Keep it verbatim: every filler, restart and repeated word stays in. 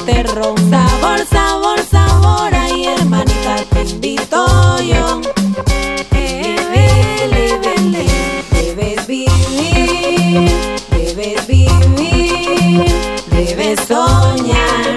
este ron. Sabor, sabor, sabor, ay hermanita, te invito yo. Eh, vele, vele, debes vivir, debes vivir, debes soñar.